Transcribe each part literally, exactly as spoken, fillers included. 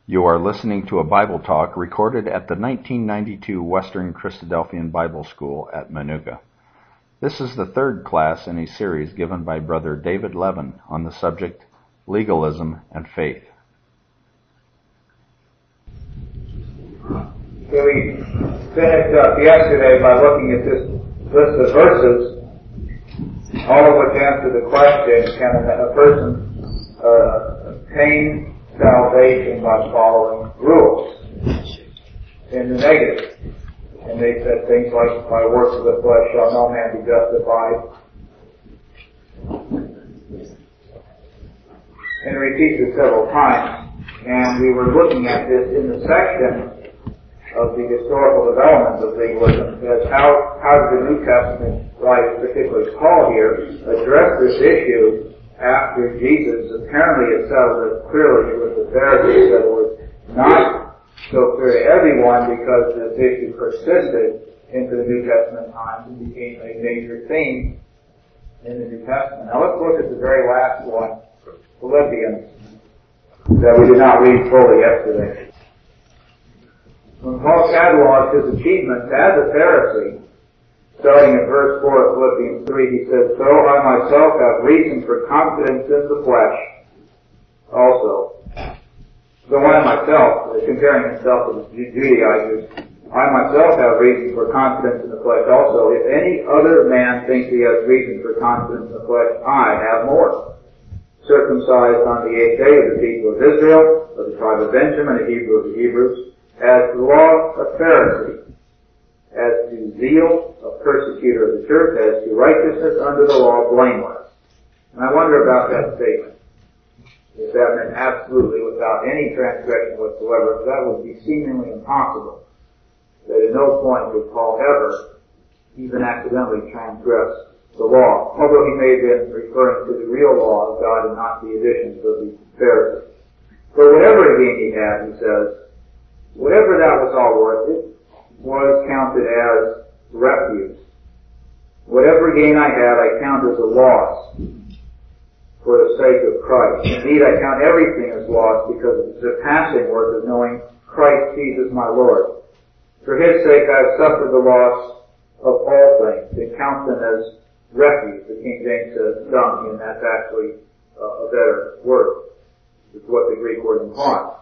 You are listening to a Bible talk recorded at the nineteen ninety-two Western Christadelphian Bible School at Manuka. This is the third class in a series given by Brother David Levin on the subject Legalism and Faith. So we finished up yesterday by looking at this list of verses, all of which answer the question, can a person uh, obtain salvation by following rules? In the negative. And they said things like, by works of the flesh shall no man be justified. And repeats it several times. And we were looking at this in the section of the historical development of legalism, as how, how did the New Testament writers, particularly Paul here, address this issue after Jesus apparently had settled it clearly with the Pharisees that it was not so clear to everyone because this issue persisted into the New Testament times and became a major theme in the New Testament. Now let's look at the very last one, Philippians, that we did not read fully yesterday. When Paul cataloged his achievements as a Pharisee, starting at verse four of Philippians three, he says, "So I myself have reason for confidence in the flesh also." So I myself, comparing himself to the Judaizers, "I myself have reason for confidence in the flesh also. If any other man thinks he has reason for confidence in the flesh, I have more. Circumcised on the eighth day of the people of Israel, of the tribe of Benjamin, a Hebrew of the Hebrews, as to the law a Pharisee, as to zeal a persecutor of the church, as to righteousness under the law blameless." And I wonder about that statement. If that meant absolutely without any transgression whatsoever, that would be seemingly impossible. That at no point did Paul ever even accidentally transgress the law, although he may have been referring to the real law of God and not the additions of the Pharisees. But whatever gain he had, he says, whatever that was all worth, it was counted as refuse. Whatever gain I had, I count as a loss for the sake of Christ. Indeed, I count everything as loss because of the surpassing worth of knowing Christ Jesus my Lord. For his sake I have suffered the loss of all things and count them as refuse. The King James says dung, and that's actually uh, a better word. It's what the Greek word implies.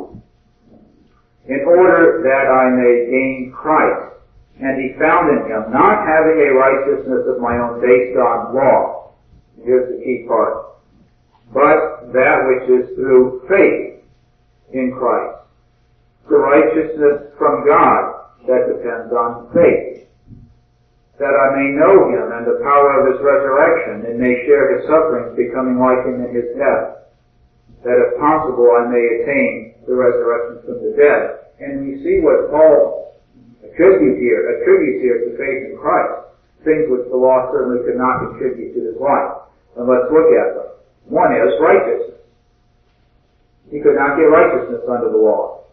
In order that I may gain Christ and be found in him, not having a righteousness of my own based on law. Here's the key part. But that which is through faith in Christ. The righteousness from God that depends on faith. That I may know him and the power of his resurrection and may share his sufferings, becoming like him in his death. That if possible I may attain the resurrection from the dead. And we see what Paul attributes here, attributes here to faith in Christ. Things which the law certainly could not contribute to his life. And let's look at them. One is righteousness. He could not get righteousness under the law.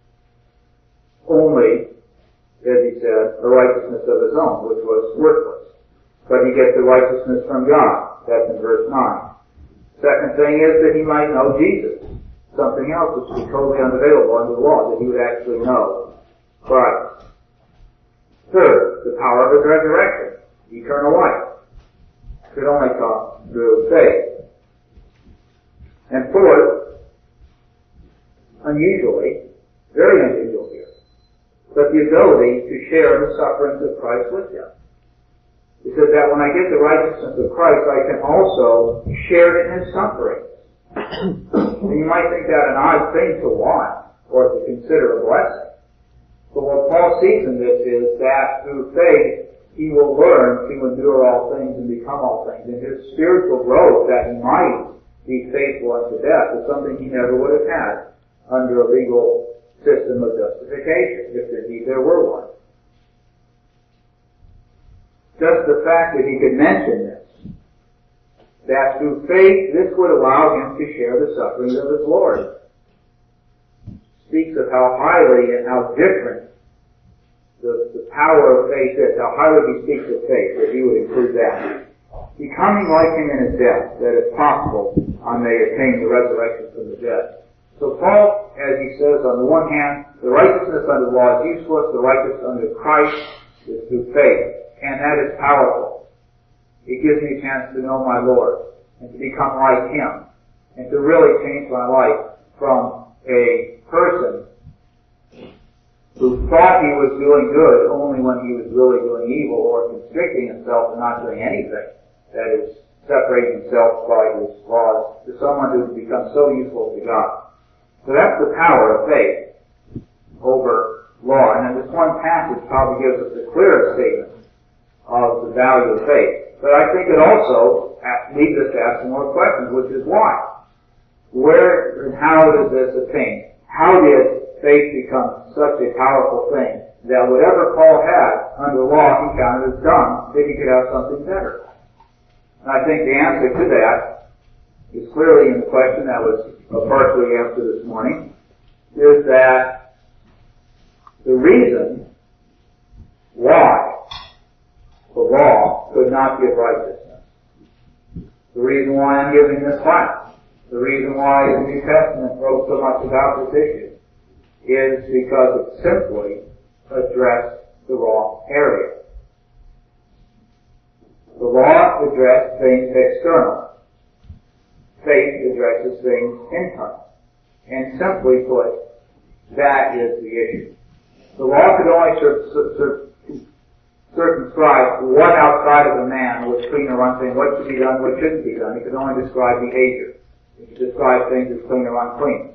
Only, as he said, a righteousness of his own, which was worthless. But he gets the righteousness from God. That's in verse nine. Second thing is that he might know Jesus. Something else which is totally unavailable under the law, that he would actually know Christ. Third, the power of his resurrection, eternal life, could only come through faith. And fourth, unusually, very unusual here, but the ability to share the sufferings of Christ with him. He said that when I get the righteousness of Christ, I can also share in his sufferings. And you might think that an odd thing to want, or to consider a blessing. But what Paul sees in this is that through faith, he will learn to endure all things and become all things. And his spiritual growth, that he might be faithful unto death, is something he never would have had under a legal system of justification, if indeed there were one. Just the fact that he could mention this, that through faith this would allow him to share the sufferings of his Lord, speaks of how highly and how different the, the power of faith is, how highly he speaks of faith, that he would include that. Becoming like him in his death, that if possible, I may attain the resurrection from the dead. So Paul, as he says, on the one hand, the righteousness under the law is useless, the righteousness under Christ is through faith. And that is powerful. It gives me a chance to know my Lord and to become like Him and to really change my life from a person who thought he was doing good only when he was really doing evil or constricting himself and not doing anything. That is, separating himself by his laws to someone who has become so useful to God. So that's the power of faith over law. And then this one passage probably gives us the clearest statement of the value of faith. But I think it also leads us to ask some more questions, which is why? Where and how does this attain? How did faith become such a powerful thing that whatever Paul had under law he counted as done, that he could have something better? And I think the answer to that is clearly in the question that was partially answered this morning, is that the reason why the law could not give righteousness, the reason why I'm giving this class, the reason why the New Testament wrote so much about this issue, is because it simply addressed the wrong area. The law addressed things external. Faith addresses things internal. And simply put, that is the issue. The law could only cir- cir- circumscribe what outside of a man was clean or unclean, what should be done, what shouldn't be done. It could only describe behavior. It could describe things as clean or unclean.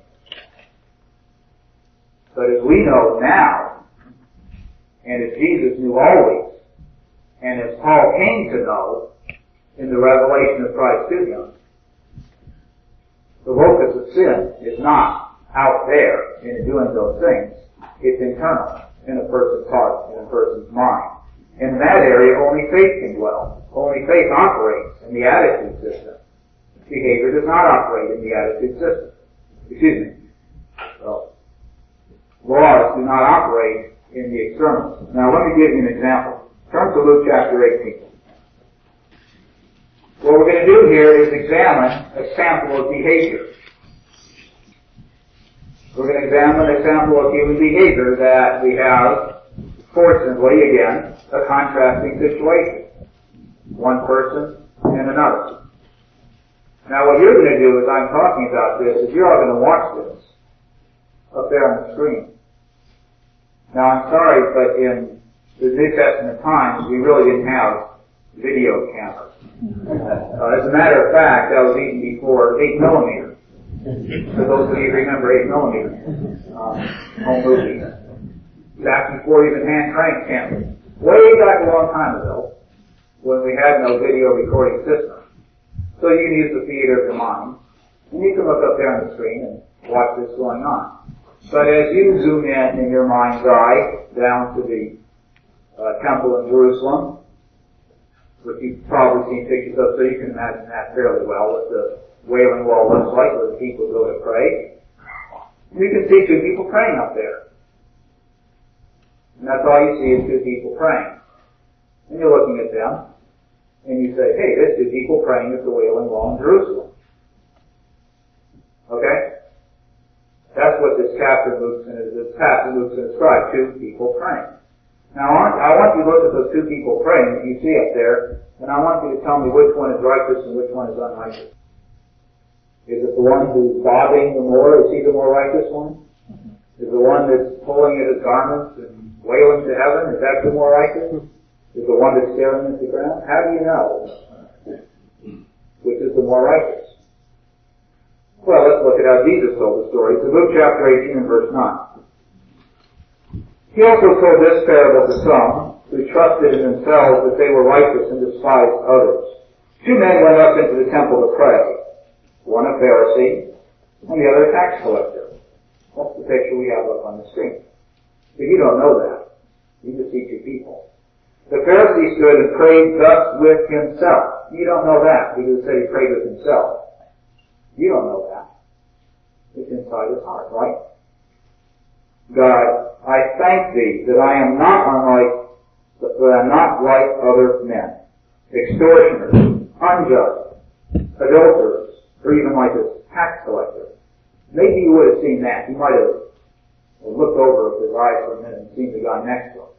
But as we know now, and as Jesus knew always, and as Paul came to know in the revelation of Christ to him, the locus of sin is not out there in doing those things. It's internal in a person's heart, in a person's mind. In that area, only faith can dwell. Only faith operates in the attitude system. Behavior does not operate in the attitude system. Excuse me. So, laws do not operate in the externals. Now, let me give you an example. Turn to Luke chapter eighteen. What we're going to do here is examine a sample of behavior. We're going to examine a sample of human behavior that we have, fortunately, again, a contrasting situation. One person and another. Now what you're going to do as I'm talking about this is you're all going to watch this up there on the screen. Now I'm sorry, but in the New Testament times, we really didn't have video cameras. Uh, as a matter of fact, that was even before eight millimeter. For those of you who remember eight millimeter uh, home movies. Back before even hand crank cameras. Way back a long time ago, when we had no video recording system. So you can use the theater of the mind, and you can look up there on the screen and watch this going on. But as you zoom in in your mind's eye down to the uh, temple in Jerusalem, which you've probably seen pictures of, so you can imagine that fairly well, what the Wailing Wall looks like, where the people go to pray. You can see two people praying up there. And that's all you see is two people praying. And you're looking at them, and you say, hey, there's two people praying at the Wailing Wall in Jerusalem. Okay? That's what this chapter Luke's going to, this passage Luke's going to describe, two people praying. Now, I want, I want you to look at those two people praying that you see up there, and I want you to tell me which one is righteous and which one is unrighteous. Is it the one who's bobbing the more? Is he the more righteous one? Is the one that's pulling at his garments and wailing to heaven, is that the more righteous? Is the one that's staring at the ground? How do you know which is the more righteous? Well, let's look at how Jesus told the story. So Luke chapter eighteen and verse nine. He also told this parable to some who trusted in themselves that they were righteous and despised others. Two men went up into the temple to pray. One a Pharisee and the other a tax collector. That's the picture we have up on the screen. But you don't know that. You just see two people. The Pharisee stood and prayed thus with himself. You don't know that because it said he prayed with himself. You don't know that. It's inside his heart, right? God, I thank thee that I am not unlike, that I am not like other men, extortioners, unjust, adulterers, or even like this tax collector. Maybe you would have seen that. You might have looked over his eyes for a minute and seen the guy next to him.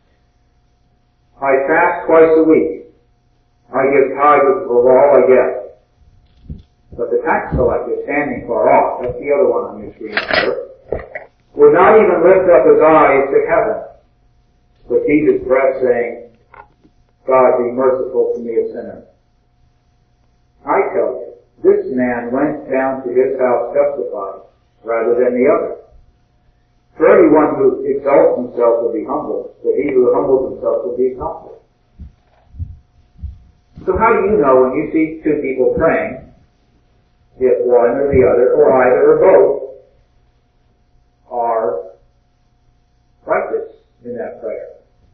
I fast twice a week. I give tithes of all I get. But the tax collector, standing far off, that's the other one on your screen there, would not even lift up his eyes to heaven, but beat his breast, saying, God, be merciful to me, a sinner. I tell you, this man went down to his house justified, rather than the other. For everyone who exalts himself will be humbled, but he who humbles himself will be exalted. So how do you know when you see two people praying, if one or the other, or either or both, are righteous in that prayer?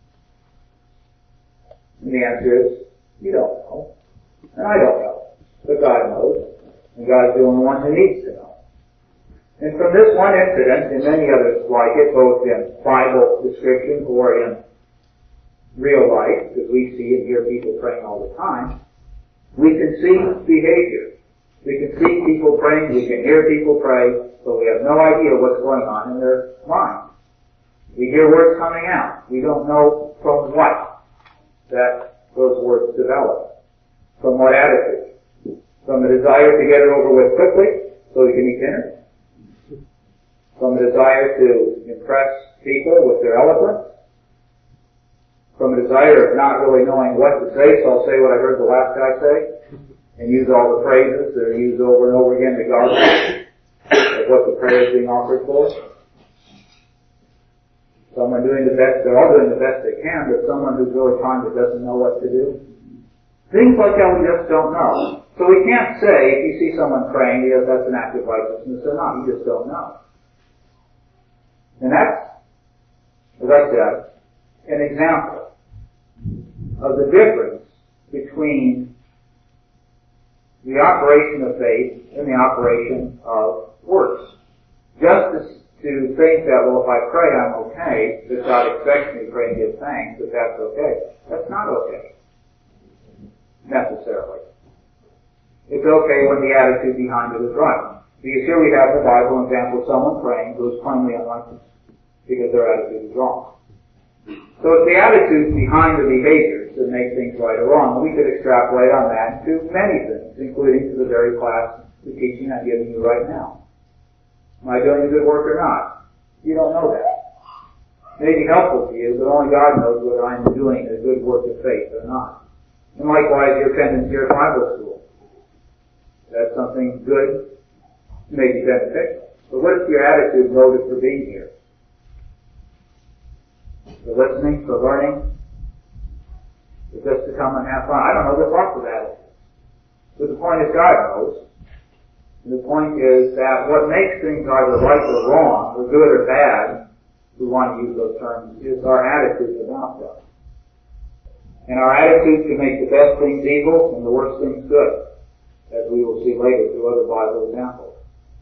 And the answer is, you don't know. And I don't know. But God knows. And God's the only one who needs to know. And from this one incident, and many others like it, both in Bible description or in real life, because we see and hear people praying all the time, we can see behavior. We can see people praying, we can hear people pray, but we have no idea what's going on in their mind. We hear words coming out. We don't know from what that those words develop. From what attitude? From the desire to get it over with quickly so we can eat dinner? From the desire to impress people with their eloquence? From a desire of not really knowing what to say, so I'll say what I heard the last guy say, and use all the phrases that are used over and over again regardless of what the prayer is being offered for. Someone doing the best, they're all doing the best they can, but someone who's really trying that doesn't know what to do. Things like that we just don't know. So we can't say, if you see someone praying, yes, that's an act of righteousness or not. You just don't know. And that's, as I said, an example of the difference between the operation of faith and the operation of works. Just as to think that, well, if I pray, I'm okay, that God expects me to pray and give thanks, that that's okay. That's not okay, necessarily. It's okay when the attitude behind it is right. Because here we have in the Bible an example of someone praying who is plainly unrighteous, because their attitude is wrong. So it's the attitude behind the behaviors that make things right or wrong. We could extrapolate on that to many things, including to the very class, the teaching I'm giving you right now. Am I doing a good work or not? You don't know that. It may be helpful to you, but only God knows whether I'm doing a good work of faith or not. And likewise, your attendance here at Bible school. That's something good, maybe beneficial. But what is your attitude, motive for being here? For listening, for learning, for just to come and have fun? I don't know, there's lots of attitudes. But the point is God knows. And the point is that what makes things either right or wrong, or good or bad, if we want to use those terms, is our attitude about them. And our attitude can make the best things evil and the worst things good, as we will see later through other Bible examples.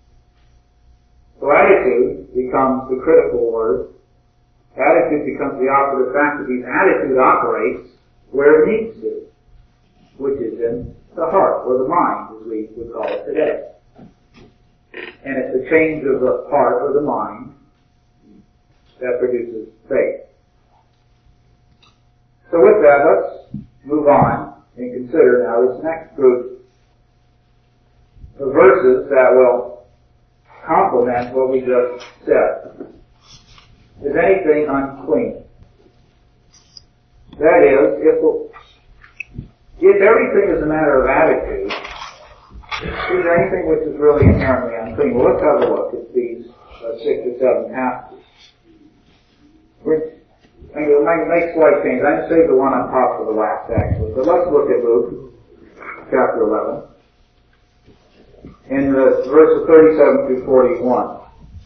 So attitude becomes the critical word. Attitude becomes the operative factor because attitude operates where it needs to, which is in the heart, or the mind, as we would call it today. And it's the change of the heart or the mind that produces faith. So with that, let's move on and consider now this next group of verses that will complement what we just said. Is anything unclean? That is, if, if everything is a matter of attitude, is there anything which is really inherently unclean? Well, let's have a look at these uh, six or seven passages. Which, I'm going to make slight change. I'm going to save the one on top for the last, actually. But let's look at Luke, chapter eleven, in the verses thirty-seven through forty-one.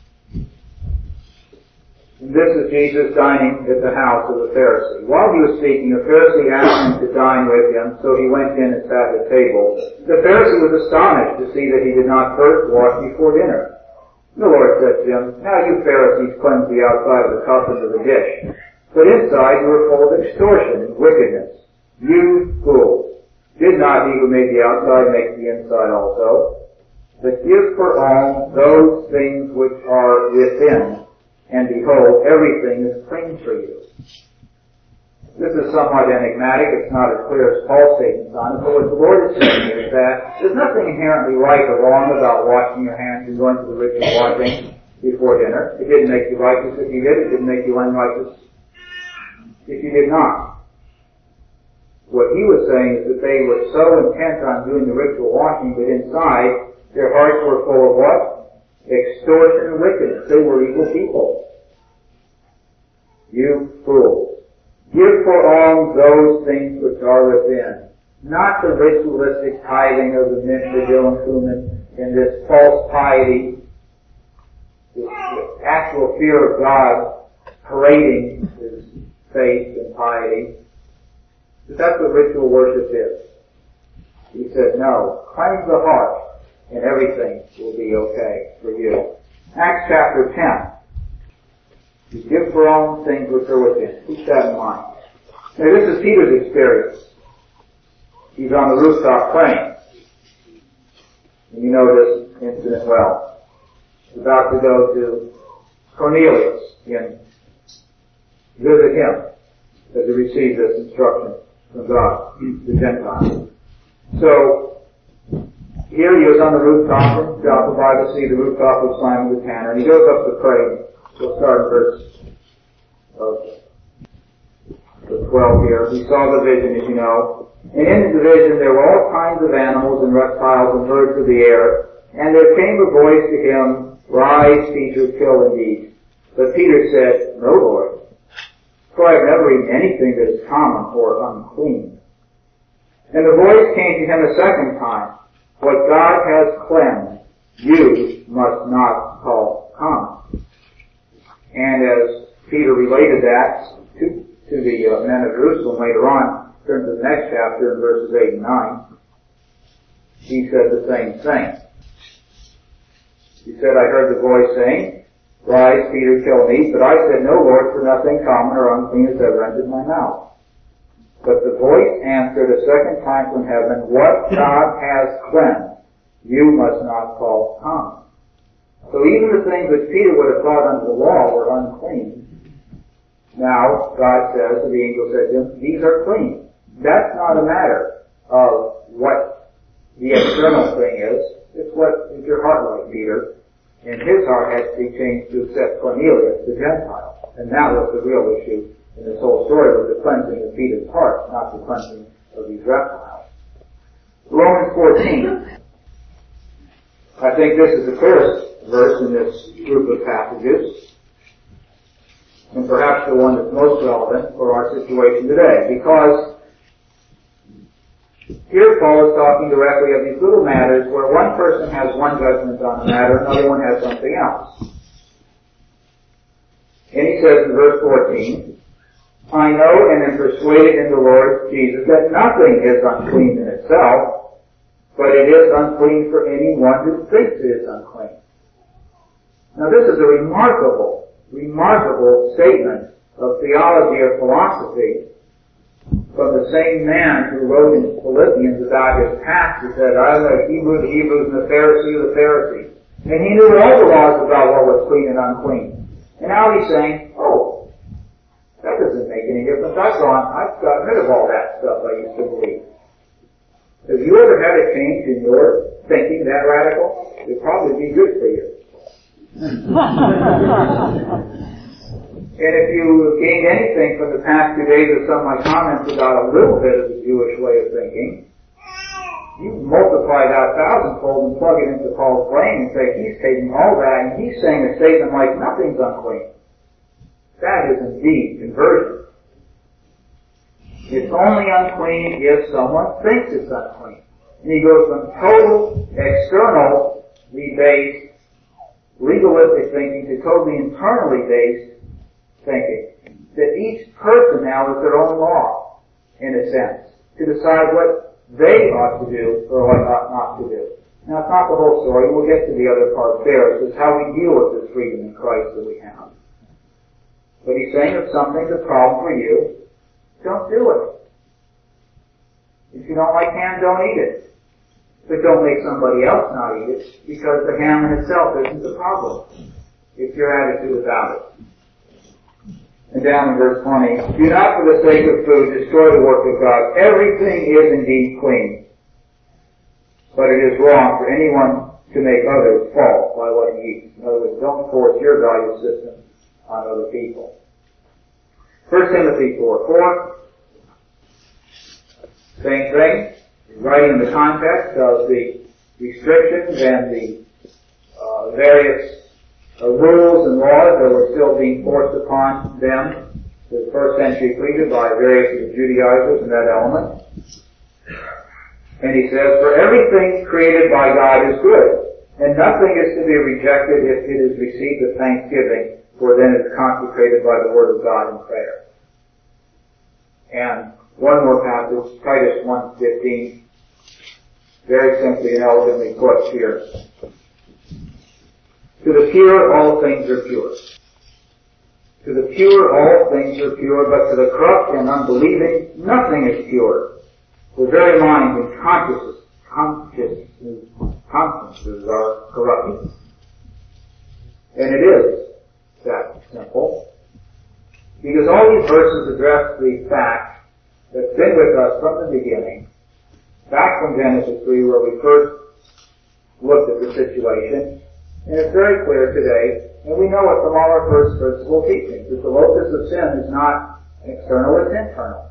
And this is Jesus dining at the house of the Pharisee. While he was speaking, a Pharisee asked him to dine with him, so he went in and sat at table. The Pharisee was astonished to see that he did not first wash before dinner. The Lord said to him, Now you Pharisees cleanse the outside of the cup and of the dish, but inside you are full of extortion and wickedness. You fools! Did not he who made the outside make the inside also? but give for alms those things which are within, and behold, everything is clean for you. This is somewhat enigmatic. It's not as clear as Paul's statements on it, but what the Lord is saying is that there's nothing inherently right or wrong about washing your hands and going to the ritual washing before dinner. It didn't make you righteous if you did. It didn't make you unrighteous if you did not. What he was saying is that they were so intent on doing the ritual washing that inside their hearts were full of what? Extortion and wickedness. They were evil people. You fools. Give for alms those things which are within. Not the ritualistic tithing of the mint, the dill, and cumin, and this false piety, this actual fear of God parading his faith and piety. But that's what ritual worship is. He said, no, cleanse the heart, and everything will be okay for you. Acts chapter ten. You give for all things which are within. Keep that in mind. Now this is Peter's experience. He's on the rooftop praying. And you know this incident well. He's about to go to Cornelius and visit him as he received this instruction from God, the Gentiles. So, here he is on the rooftop, and the Bible see the rooftop of Simon the Tanner, and he goes up to pray. We'll start in verse uh, twelve here. He saw the vision, as you know. And in the vision there were all kinds of animals and reptiles and birds of the air. And there came a voice to him, Rise, Peter, kill and eat. But Peter said, No, Lord, for I have never eaten anything that is common or unclean. And the voice came to him a second time, What God has cleansed, you must not call common. And as Peter related that to, to the uh, men of Jerusalem later on, turn to the next chapter in verses eight and nine, he said the same thing. He said, I heard the voice saying, Rise, Peter, kill and eat. But I said, No, Lord, for nothing common or unclean has ever entered my mouth. But the voice answered a second time from heaven, What God has cleansed, you must not call common. So even the things which Peter would have thought under the law were unclean, now God says, or the angel said to him, these are clean. That's not a matter of what the external thing is. It's what is your heart like, Peter. And his heart had to be changed to accept Cornelius, the Gentile. And that was the real issue in this whole story, was the cleansing of Peter's heart, not the cleansing of these reptiles. Romans fourteen. I think this is the clearest verse in this group of passages, and perhaps the one that's most relevant for our situation today, because here Paul is talking directly of these little matters where one person has one judgment on a matter, another one has something else. And he says in verse fourteen, I know and am persuaded in the Lord Jesus that nothing is unclean in itself, but it is unclean for anyone who thinks it is unclean. Now this is a remarkable, remarkable statement of theology or philosophy from the same man who wrote in Philippians about his past. He said, I am a Hebrew, the Hebrews, and the Pharisee of the Pharisees. And he knew all the laws about what was clean and unclean. And now he's saying, oh, that doesn't make any difference. I've gone, I've gotten rid of all that stuff I used to believe. Have you ever had a change in your thinking that radical? It would probably be good for you. And if you gained anything from the past few days of some of my comments about a little bit of the Jewish way of thinking, you multiply that thousandfold and plug it into Paul's brain and say he's taking all that and he's saying a statement like nothing's unclean. That is indeed conversion. It's only unclean if someone thinks it's unclean. And he goes from total externally based legalistic thinking to totally internally based thinking. That each person now is their own law, in a sense, to decide what they ought to do or what ought not to do. Now, it's not the whole story. We'll get to the other part there. It's how we deal with this freedom in Christ that we have. But he's saying if something's a problem for you, don't do it. If you don't like ham, don't eat it. but don't make somebody else not eat it, because the ham in itself isn't the problem. It's your attitude about it. And down in verse twenty, do not for the sake of food destroy the work of God. Everything is indeed clean, but it is wrong for anyone to make others fall by what he eats. In other words, don't force your value system on other people. First Timothy four four, same thing, right in the context of the restrictions and the uh, various uh, rules and laws that were still being forced upon them, the first century created by various Judaizers in that element. And he says, for everything created by God is good, and nothing is to be rejected if it is received with thanksgiving, for then it is consecrated by the word of God in prayer. And one more passage, Titus one fifteen, very simply and elegantly put here. To the pure, all things are pure. To the pure, all things are pure, but to the corrupt and unbelieving, nothing is pure. The very minds and consciences, consciences, consciences are corrupted. And it is that simple. Because all these verses address the fact that's been with us from the beginning, back from Genesis three where we first looked at the situation, and it's very clear today, and we know it from all our first principle teachings, that the locus of sin is not external, it's internal.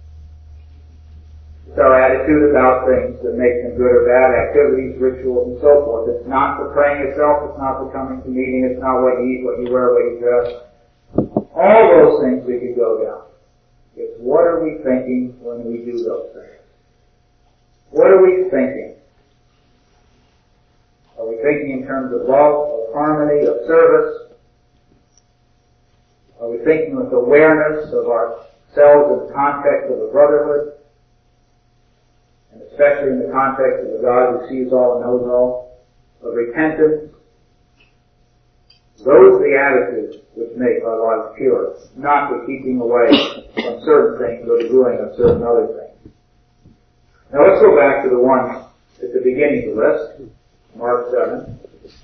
It's our attitude about things that make them good or bad, activities, rituals, and so forth. It's not the praying itself, it's not the coming to meeting, it's not what you eat, what you wear, what you dress. All those things we could go down. It's what are we thinking when we do those things? What are we thinking? Are we thinking in terms of love, of harmony, of service? Are we thinking with awareness of ourselves in the context of a brotherhood? And especially in the context of a God who sees all and knows all? Of repentance? Those are the attitudes which make our lives pure, not the keeping away from certain things or the doing of certain other things. Now let's go back to the one at the beginning of the list, Mark seven.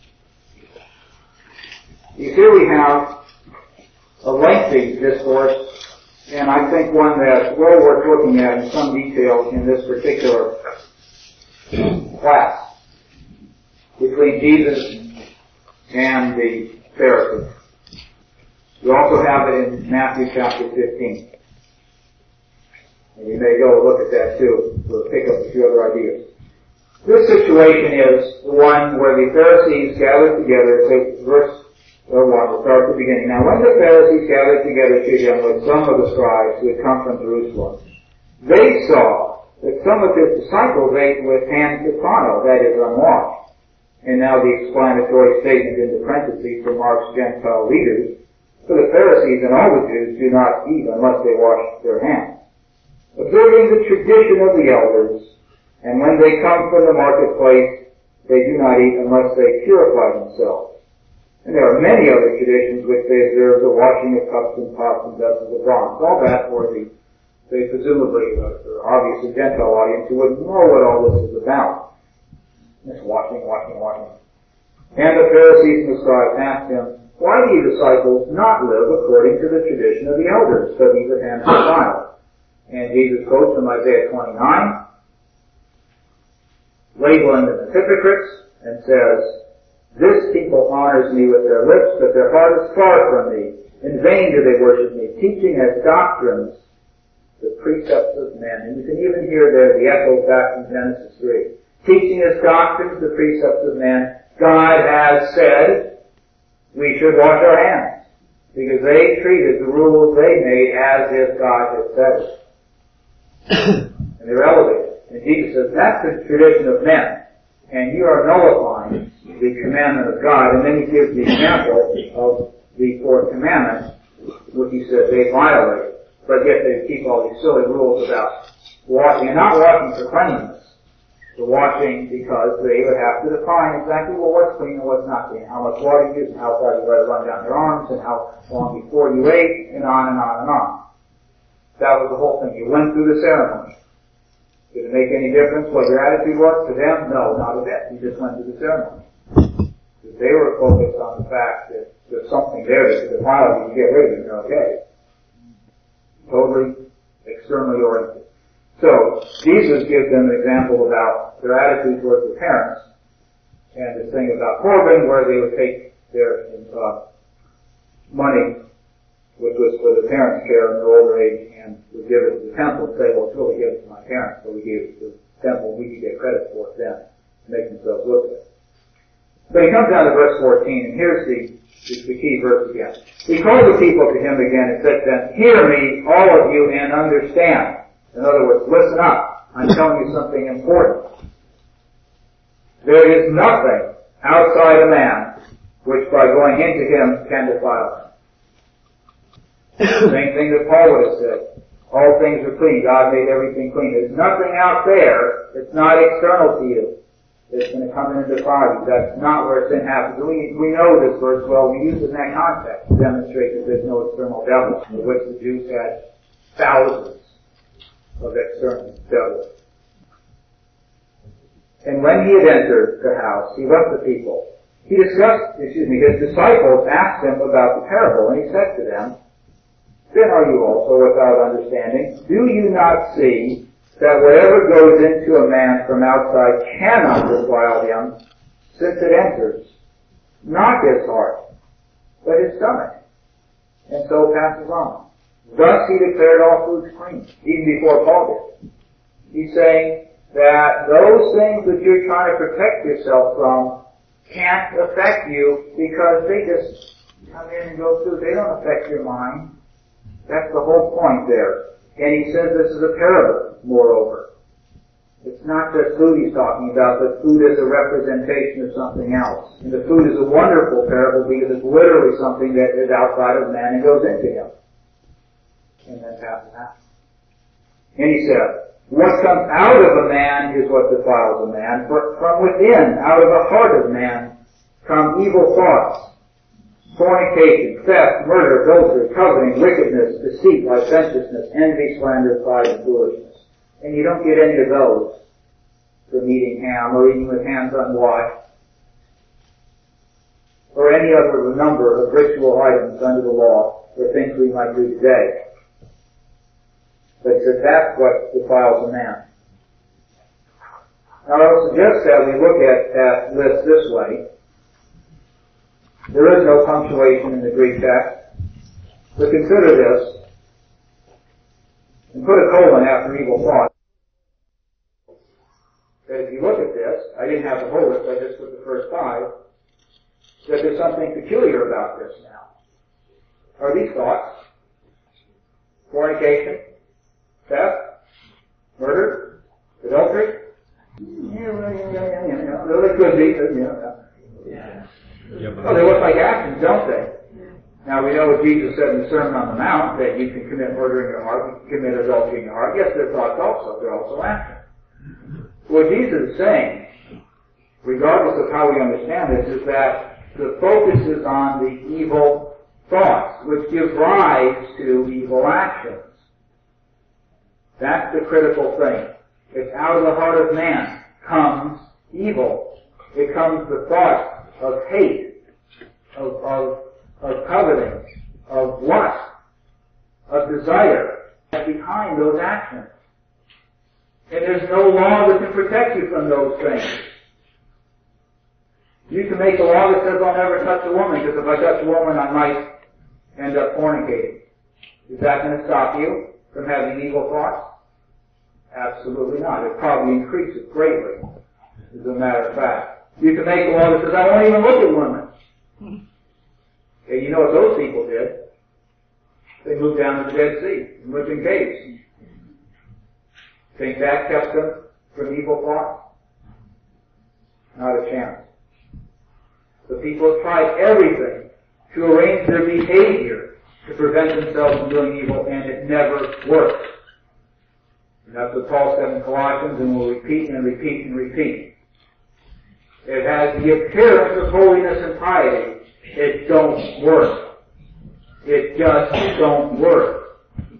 You see, we have a lengthy discourse, and I think one that's well worth looking at in some detail in this particular class between Jesus and the Pharisees. You also have it in Matthew chapter fifteen. And you may go look at that too. We'll pick up a few other ideas. This situation is the one where the Pharisees gathered together. So verse one, we'll start at the beginning. Now when the Pharisees gathered together to him with some of the scribes who had come from Jerusalem, they saw that some of his disciples ate with hands defiled, that is, unwashed. And now the explanatory statement in the parentheses for Mark's Gentile readers, for the Pharisees and all the Jews do not eat unless they wash their hands, observing the tradition of the elders, and when they come from the marketplace, they do not eat unless they purify themselves. And there are many other traditions which they observe, the washing of cups and pots and vessels of bronze. All that for the, they presumably, uh, the obviously Gentile audience who would know what all this is about. This washing, washing, washing. And the Pharisees and the scribes asked him, why do you disciples not live according to the tradition of the elders, but eat with hands defiled? And Jesus quotes from Isaiah twenty-nine, labeling them as hypocrites, and says, this people honors me with their lips, but their heart is far from me. In vain do they worship me, teaching as doctrines the precepts of men. And you can even hear there the echo back from Genesis three. Teaching as doctrines the precepts of men. God has said we should wash our hands, because they treated the rules they made as if God had said it. And they're elevated. And Jesus says, that's the tradition of men. And you are nullifying the commandment of God. And then he gives the example of the fourth commandment, which he said they violate. But yet they keep all these silly rules about washing, and not washing for cleanliness. The washing because they would have to define exactly well what's clean and what's not clean, how much water you use, and how far you let it run down your arms, and how long before you ate, and on and on and on. That was the whole thing. You went through the ceremony. Did it make any difference what your attitude was to them? No, not a bit. You just went to the ceremony. Because they were focused on the fact that there's something there that could defile you. You get rid of it, you're okay. Totally externally oriented. So, Jesus gives them an example about their attitude towards the parents, and this thing about Corban, where they would take their uh, money, which was for the parents' care in their older age, and would give it to the temple and say, well, it's really given to my parents, so we gave it to the temple, and we could get credit for it then, to make themselves look good. But he comes down to verse fourteen, and here's the, the, the key verse again. He called the people to him again and said to them, hear me, all of you, and understand. In other words, listen up. I'm telling you something important. There is nothing outside a man which by going into him can defile him. Same thing that Paul would have said. All things are clean. God made everything clean. There's nothing out there that's not external to you that's going to come in and defile you. That's not where sin happens. We, we know this verse well. We use it in that context to demonstrate that there's no external devil, of which the Jews had thousands of external devils. And when he had entered the house, he left the people. He discussed, excuse me, his disciples asked him about the parable, and he said to them, then are you also without understanding? Do you not see that whatever goes into a man from outside cannot defile him, since it enters not his heart, but his stomach, and so passes on? Thus he declared all foods clean, even before Paul did. He's saying that those things that you're trying to protect yourself from can't affect you because they just come in and go through. They don't affect your mind. That's the whole point there. And he says this is a parable, moreover. It's not just food he's talking about, but food is a representation of something else. And the food is a wonderful parable because it's literally something that is outside of man and goes into him. And then passes out. And he said, what comes out of a man is what defiles a man. For from within, out of the heart of man, come evil thoughts, fornication, theft, murder, adultery, coveting, wickedness, deceit, licentiousness, envy, slander, pride, and foolishness. And you don't get any of those from eating ham or eating with hands unwashed or any other number of ritual items under the law or things we might do today. But he said that's what defiles a man. Now I would suggest that we look at that list this way. There is no punctuation in the Greek text. But consider this, and put a colon after evil thought. That if you look at this, I didn't have the whole list, I just put the first five, that there's something peculiar about this now. Are these thoughts? Fornication? Theft? Murder? Adultery? Yeah, well, yeah, yeah, yeah, yeah. Well, they could be, yeah, yeah. Well, they look like actions, don't they? Now, we know what Jesus said in the Sermon on the Mount, that you can commit murder in your heart, you can commit adultery in your heart. Yes, they're thoughts also, they're also actions. What Jesus is saying, regardless of how we understand this, is that the focus is on the evil thoughts, which give rise to evil actions. That's the critical thing. It's out of the heart of man comes evil. It comes the thought of hate, of, of, of coveting, of lust, of desire behind those actions. And there's no law that can protect you from those things. You can make a law that says I'll never touch a woman, because if I touch a woman I might end up fornicating. Is that going to stop you from having evil thoughts? Absolutely not. It probably increases greatly, as a matter of fact. You can make a law that says, I won't even look at women. And you know what those people did? They moved down to the Dead Sea and lived in caves. Think that kept them from evil thoughts? Not a chance. The people have tried everything to arrange their behavior to prevent themselves from doing evil, and it never works. And that's what Paul said in Colossians, and we'll repeat and repeat and repeat. It has the appearance of holiness and piety. It don't work. It just don't work.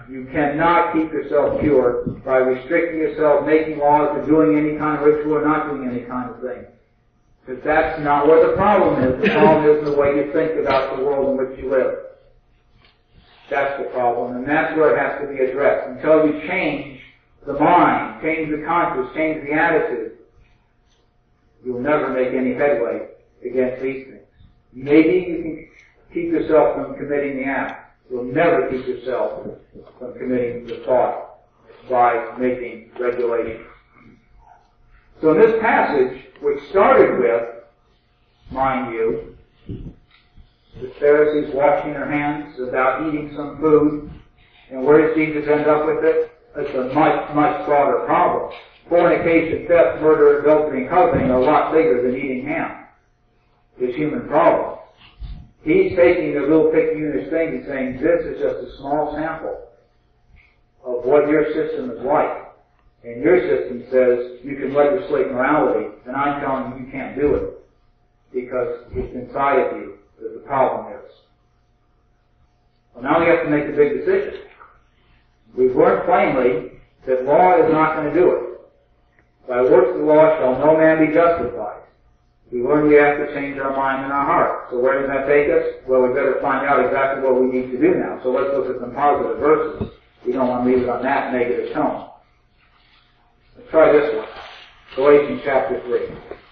You cannot keep yourself pure by restricting yourself, making laws, or doing any kind of ritual, or not doing any kind of thing. Because that's not what the problem is. The problem is the way you think about the world in which you live. That's the problem, and that's where it has to be addressed. Until you change the mind, change the conscience, change the attitude, you'll never make any headway against these things. Maybe you can keep yourself from committing the act. You'll never keep yourself from committing the thought by making regulations. So in this passage, which started with, mind you, the Pharisees washing their hands about eating some food, and where does Jesus end up with it? It's a much, much broader problem. Fornication, theft, murder, adultery, and coveting are a lot bigger than eating ham. It's human problems. He's taking the little picayunish thing and saying, this is just a small sample of what your system is like. And your system says you can legislate morality, and I'm telling you you can't do it because it's inside of you that the problem is. Well, now we have to make a big decision. We've learned plainly that law is not going to do it. By works of the law shall no man be justified. We learn we have to change our mind and our heart. So where does that take us? Well, we better find out exactly what we need to do now. So let's look at some positive verses. We don't want to leave it on that negative tone. Let's try this one. Galatians chapter three.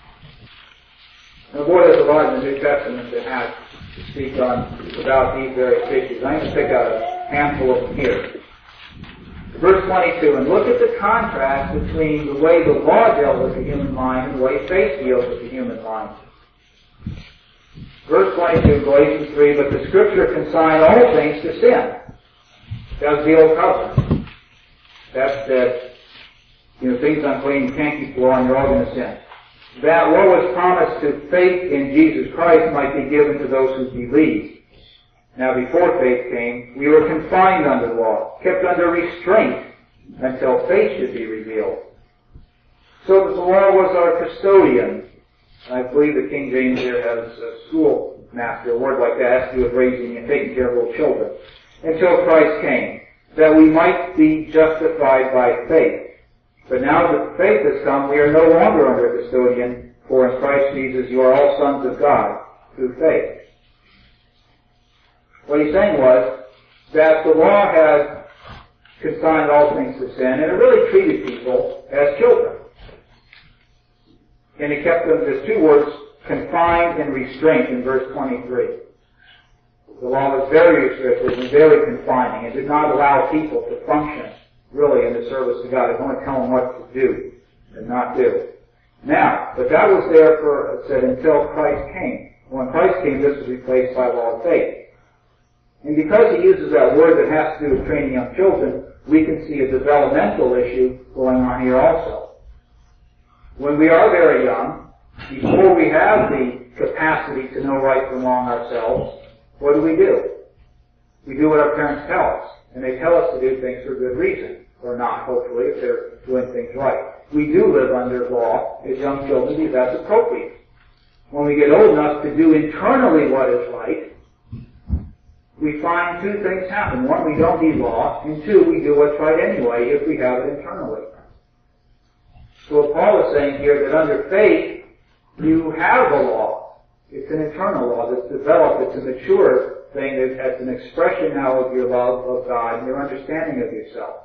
Now, boy, there's a lot in the New Testament that has to speak on about these various issues. I'm going to pick out a handful of them here. Verse twenty-two, and look at the contrast between the way the law dealt with the human mind and the way faith deals with the human mind. Verse twenty-two, Galatians three, but the Scripture consigned all things to sin. That's the old covenant. That's that, you know, things unclean, you can't keep the law and you're all going to sin. That what was promised to faith in Jesus Christ might be given to those who believe. Now before faith came, we were confined under law, kept under restraint until faith should be revealed. So that the law was our custodian. I believe the King James here has a schoolmaster, a word like that has to do with raising and taking care of little children. Until Christ came, that we might be justified by faith. But now that faith has come, we are no longer under a custodian, for in Christ Jesus you are all sons of God through faith. What he's saying was that the law had consigned all things to sin, and it really treated people as children. And it kept them, there's two words, confined and restraint in verse twenty-three. The law was very restrictive and very confining. It did not allow people to function really in the service of God. It only tell them what to do and not do. Now, but that was there for, it said, until Christ came. When Christ came, this was replaced by law of faith. And because he uses that word that has to do with training young children, we can see a developmental issue going on here also. When we are very young, before we have the capacity to know right from wrong ourselves, what do we do? We do what our parents tell us. And they tell us to do things for good reason. Or not, hopefully, if they're doing things right. We do live under law as young children because that's appropriate. When we get old enough to do internally what is right, we find two things happen. One, we don't need law, and two, we do what's right anyway if we have it internally. So what Paul is saying here, that under faith, you have a law. It's an internal law that's developed. It's a mature thing that's an expression now of your love of God and your understanding of yourself.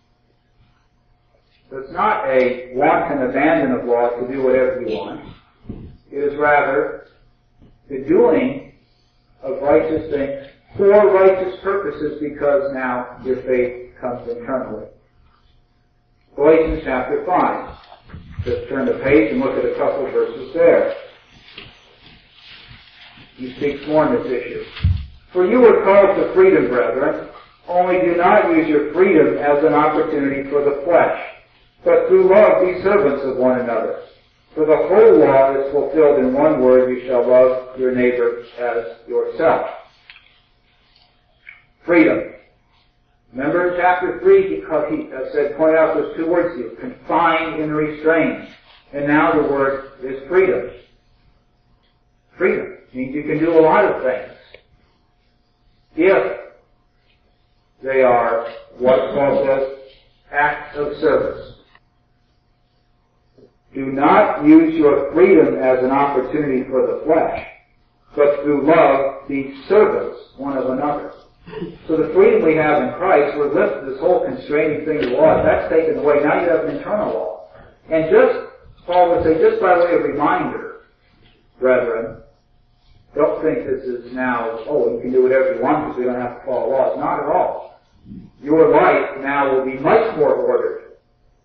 So it's not a wanton abandon of law to do whatever you want. It is rather the doing of righteous things for righteous purposes because now your faith comes internally. Galatians chapter five. Just turn the page and look at a couple of verses there. He speaks more on this issue. For you were called to freedom, brethren, only do not use your freedom as an opportunity for the flesh, but through love be servants of one another. For the whole law is fulfilled in one word, you shall love your neighbor as yourself. Freedom. Remember in chapter three, he, he said, point out those two words to you, confined and restrained. And now the word is freedom. Freedom means you can do a lot of things if they are what Paul says, acts of service. Do not use your freedom as an opportunity for the flesh, but through love be servants one of another. So the freedom we have in Christ, we're lifted this whole constraining thing of law, that's taken away. Now you have an internal law. And just, Paul would say, just by way of reminder, brethren, don't think this is now, oh, you can do whatever you want because we don't have to follow laws. Not at all. Your life now will be much more ordered,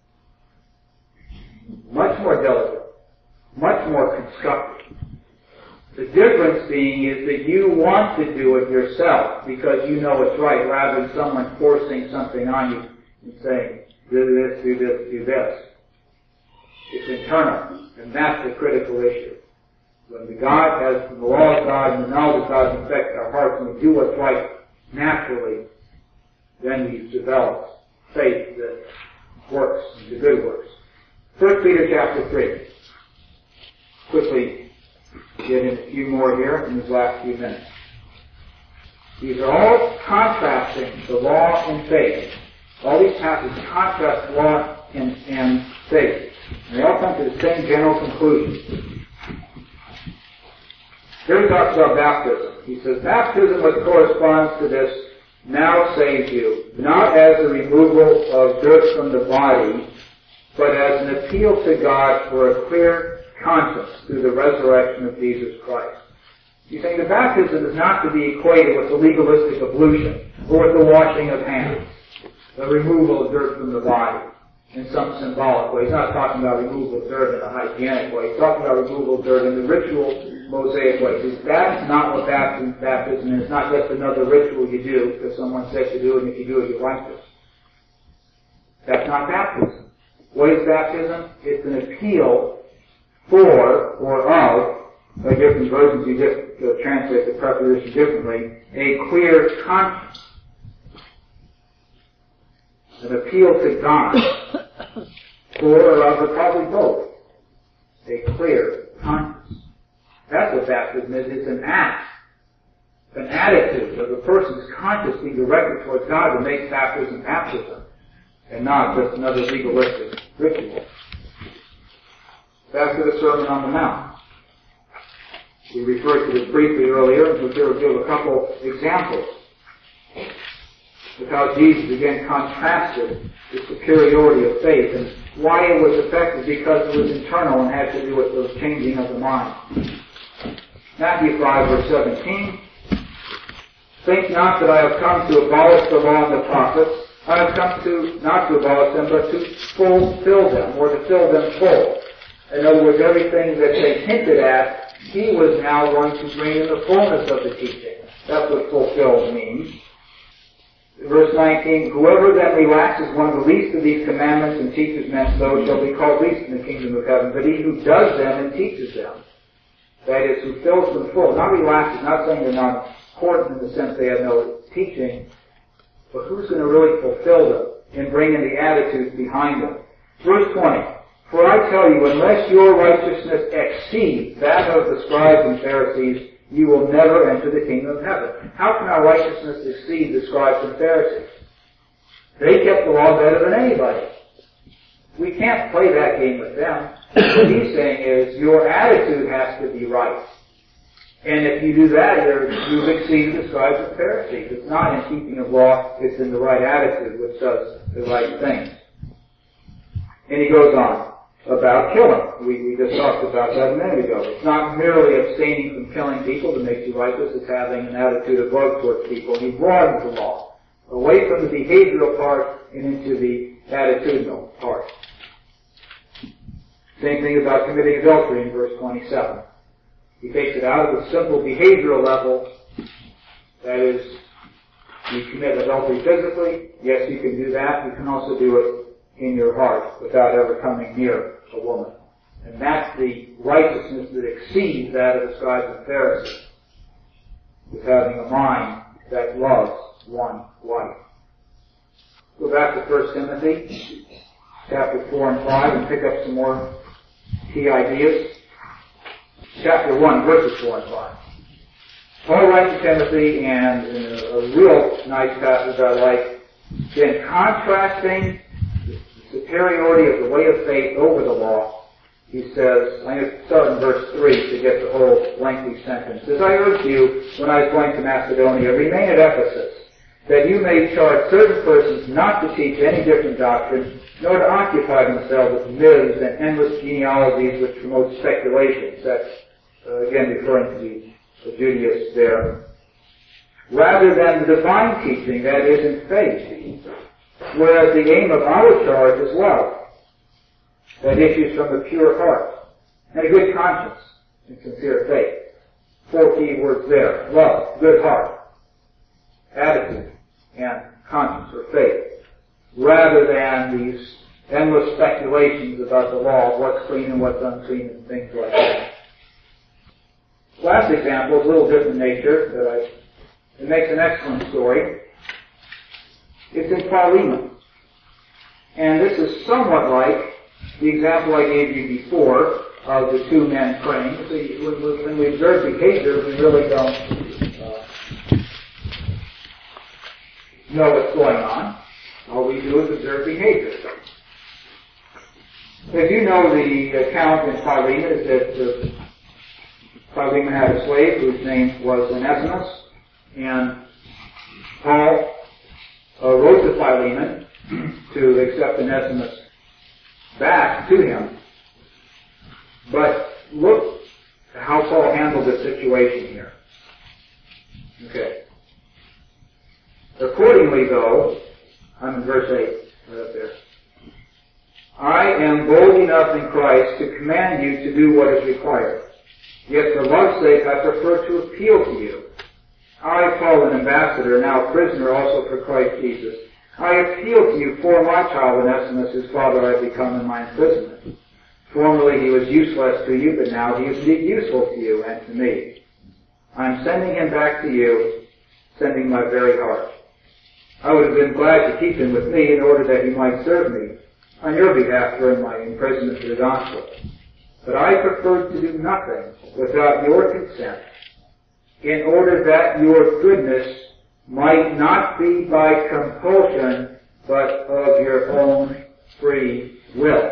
much more delicate, much more constructive. The difference being is that you want to do it yourself because you know it's right, rather than someone forcing something on you and saying, do this, do this, do this. It's internal, and that's the critical issue. When the God has the law of God and the knowledge of God affects our hearts and we do what's right naturally, then we develop faith that works, the good works. First Peter chapter three. Quickly get in a few more here in these last few minutes. These are all contrasting the law and faith. All these passages contrast law and, and faith. And they all come to the same general conclusion. Here he talks about baptism. He says, baptism which corresponds to this now saves you, not as a removal of dirt from the body, but as an appeal to God for a clear conscience through the resurrection of Jesus Christ. He's saying the baptism is not to be equated with the legalistic ablution or with the washing of hands, the removal of dirt from the body in some symbolic way. He's not talking about removal of dirt in a hygienic way. He's talking about removal of dirt in the ritual Mosaic way. Because that's not what baptism, baptism is. It's not just another ritual you do because someone says to do it, and if you do it, you're righteous. That's not baptism. What is baptism? It's an appeal for or of, by different versions you just uh, translate the preposition differently, a clear conscience. An appeal to God, for or of, or probably both. A clear conscience. That's what baptism is. It's an act, an attitude of a person's conscience being directed towards God that makes baptism baptism, and not just another legalistic ritual. Back to the Sermon on the Mount. We referred to this briefly earlier, and we'll give a couple examples of how Jesus again contrasted the superiority of faith and why it was effective, because it was internal and had to do with the changing of the mind. Matthew five verse seventeen, think not that I have come to abolish the law and the prophets. I have come to, not to abolish them, but to fulfill them, or to fill them full. In other words, everything that they hinted at, he was now going to bring in the fullness of the teaching. That's what fulfilled means. Verse nineteen, whoever then relaxes one of the least of these commandments and teaches men so shall be called least in the kingdom of heaven. But he who does them and teaches them, that is, who fills them full, not relaxes, not saying they're not important in the sense they have no teaching, but who's going to really fulfill them and bring in the attitudes behind them? Verse twenty, for I tell you, unless your righteousness exceeds that of the scribes and Pharisees, you will never enter the kingdom of heaven. How can our righteousness exceed the scribes and Pharisees? They kept the law better than anybody. We can't play that game with them. What he's saying is your attitude has to be right. And if you do that, you're, you've exceeded the scribes and Pharisees. It's not in keeping of law, it's in the right attitude which does the right things. And he goes on about killing. We, we just talked about that a minute ago. It's not merely abstaining from killing people that makes you righteous. It's having an attitude of love towards people. And he broadens the law away from the behavioral part and into the attitudinal part. Same thing about committing adultery in verse twenty-seven. He takes it out of the simple behavioral level. That is, you commit adultery physically. Yes, you can do that. You can also do it in your heart without ever coming near a woman. And that's the righteousness that exceeds that of the scribes and Pharisees, is having a mind that loves one wife. Go back to First Timothy, chapter four and five, and pick up some more key ideas. Chapter one, verses four and five. Paul writes to Timothy, and in a, a real nice passage I like, then contrasting the superiority of the way of faith over the law, he says, I'm going to start in verse three to get the whole lengthy sentence. As I urged you when I was going to Macedonia, remain at Ephesus, that you may charge certain persons not to teach any different doctrine, nor to occupy themselves with myths and endless genealogies which promote speculations. That's, uh, again, referring to the, the Judaists there. Rather than the divine teaching, that is in faith. Whereas the aim of our charge is love, that issues from the pure heart, and a good conscience and sincere faith. Four key words there. Love, good heart, attitude, and conscience or faith. Rather than these endless speculations about the law, of what's clean and what's unclean and things like that. Last example is a little different nature that I It makes an excellent story. It's in Philemon. And this is somewhat like the example I gave you before of the two men praying. See, when we observe behavior, we really don't uh, know what's going on. All we do is observe behavior. If you know the account in Philemon, it says uh, Philemon had a slave whose name was Onesimus. And Paul uh, wrote to Philemon to accept Onesimus back to him. But look how Paul handled the situation here. Okay. Accordingly, though, I'm in verse eight, right up there. I am bold enough in Christ to command you to do what is required. Yet for love's sake I prefer to appeal to you. I, Paul, an ambassador, now a prisoner also for Christ Jesus. I appeal to you for my child Onesimus, whose father I have become in my imprisonment. Formerly he was useless to you, but now he is indeed useful to you and to me. I am sending him back to you, sending my very heart. I would have been glad to keep him with me in order that he might serve me on your behalf during my imprisonment for the gospel. But I preferred to do nothing without your consent, in order that your goodness might not be by compulsion, but of your own free will.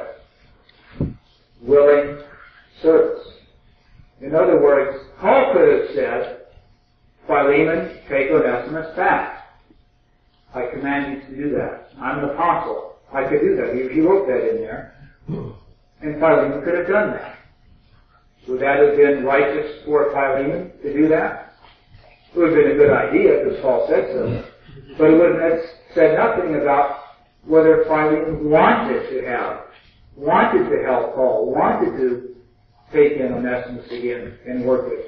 Willing service. In other words, Paul could have said, Philemon, take Onesimus back. I command you to do that. I'm an apostle. I could do that. He, he wrote that in there. And Philemon could have done that. Would that have been righteous for Philemon to do that? It would have been a good idea because Paul said so. But it would have said nothing about whether Philemon wanted to have, wanted to help Paul, wanted to take in Onesimus again and work with him.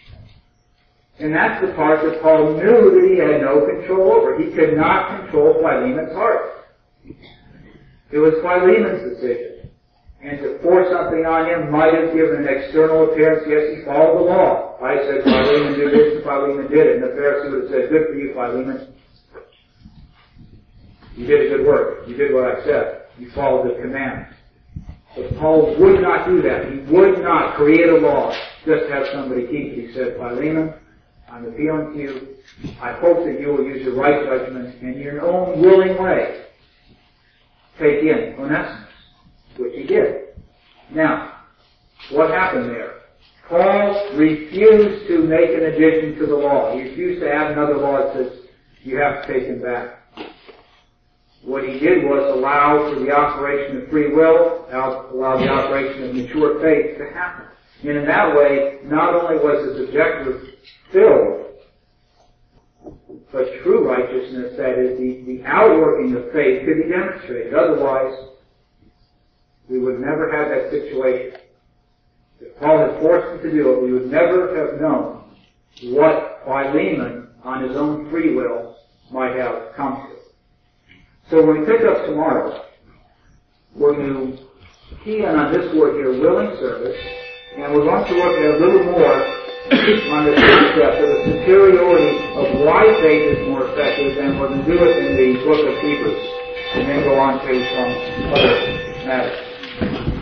And that's the part that Paul knew that he had no control over. He could not control Philemon's heart. It was Philemon's decision. And to force something on him might have given an external appearance. Yes, he followed the law. I said, Philemon, do this, and Philemon did it. And the Pharisee would have said, good for you, Philemon. You did a good work. You did what I said. You followed the command. But Paul would not do that. He would not create a law, just have somebody keep it. He said, Philemon, I'm appealing to you. I hope that you will use your right judgment and your own willing way take in Onesimus. Which he did. Now, what happened there? Paul refused to make an addition to the law. He refused to add another law that says you have to take him back. What he did was allow for the operation of free will, allow the operation of mature faith to happen. And in that way, not only was his objective filled, but true righteousness, that is, the, the outworking of faith, could be demonstrated. Otherwise, we would never have that situation. If Paul had forced him to do it, we would never have known what Philemon, on his own free will, might have come to. So when we pick up tomorrow, we're going to key in on this word here, willing service, and we're going to look at a little more on the concept of the superiority of why faith is more effective, and we're going to do it in the book of Hebrews, and then go on to some other matters.